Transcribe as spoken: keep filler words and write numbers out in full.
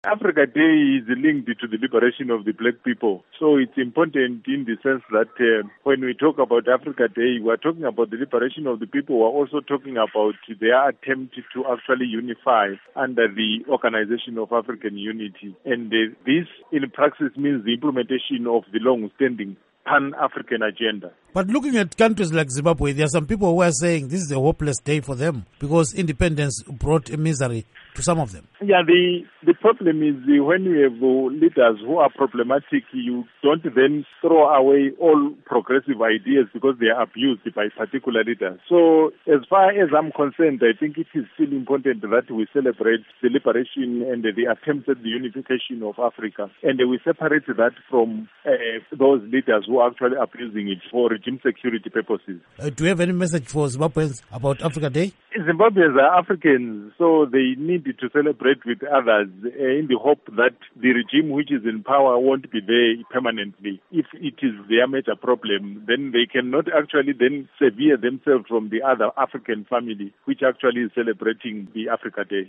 Africa Day is linked to the liberation of the black people. So it's important in the sense that uh, when we talk about Africa Day, we're talking about the liberation of the people. We're also talking about their attempt to actually unify under the Organization of African Unity. And uh, this, in practice, means the implementation of the long-standing Pan-African agenda. But looking at countries like Zimbabwe, there are some people who are saying this is a hopeless day for them because independence brought a misery to some of them. Yeah, the the problem is uh, when you have uh, leaders who are problematic, you don't then throw away all progressive ideas because they are abused by particular leaders. So as far as I'm concerned, I think it is still important that we celebrate the liberation and uh, the attempts at the unification of Africa. And uh, we separate that from uh, those leaders who are actually abusing it for regime security purposes. Uh, do you have any message for Zimbabweans about Africa Day? Zimbabweans are Africans, so they need to celebrate with others uh, in the hope that the regime which is in power won't be there permanently. If it is their major problem, then they cannot actually then sever themselves from the other African family which actually is celebrating the Africa Day.